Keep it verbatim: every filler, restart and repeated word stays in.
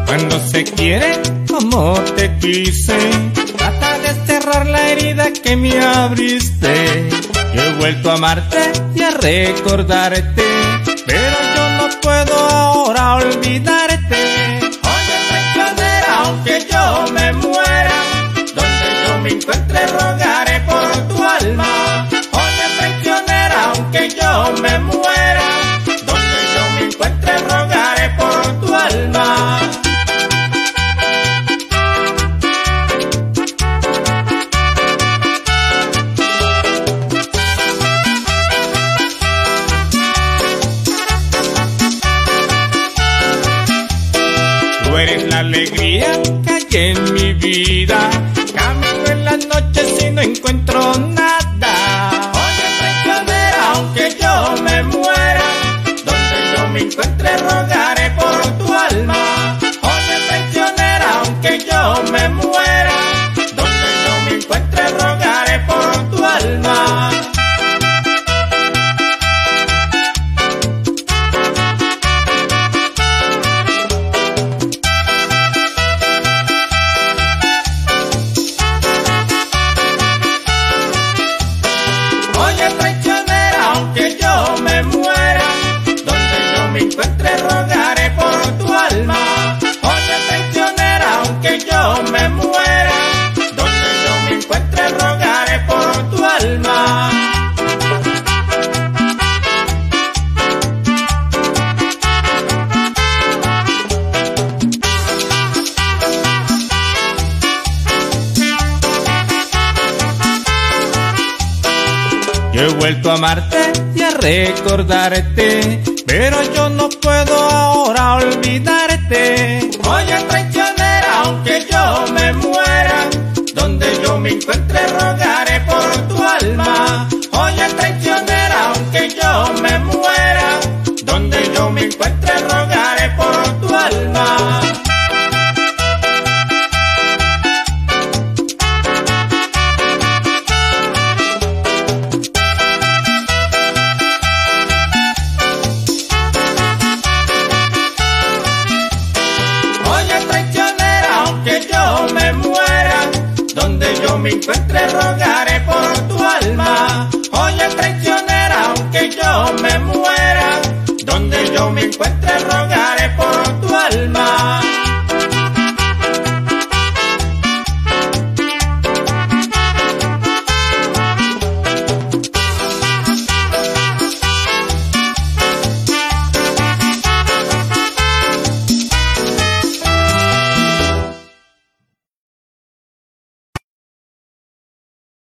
Cuando se quiere como te quise, trata de cerrar la herida que me abriste. Yo he vuelto a amarte y a recordarte, pero yo no puedo ahora olvidarte. Oye, traicionera, aunque yo me muera, donde yo me encuentre rogaré por tu alma. Oye, traicionera, aunque yo me muera, donde yo me encuentre rogaré por tu alma. Tú eres la alegría que hay en mi vida, camino en las noches y no encuentro nada. Oye, traicionera, aunque yo me muera, donde yo me encuentre rogaré por tu alma. Oye, traicionera, aunque yo me muera, donde yo me encuentre rogaré por tu alma. Oye, traicionera, aunque yo me muera, donde yo me encuentre rogaré por tu alma. Oye, traicionera, aunque yo me muera, donde yo me encuentre rogaré por tu alma. Yo he vuelto a amarte y a recordarte, pero yo no puedo ahora olvidarte. Oye, traicionera, aunque yo me muera, donde yo me encuentre rogaré por tu alma. Oye, traicionera, aunque yo me muera, donde yo me encuentre rogaré por tu alma. Oye, traicionera, aunque yo me muera, donde yo me encuentre rogaré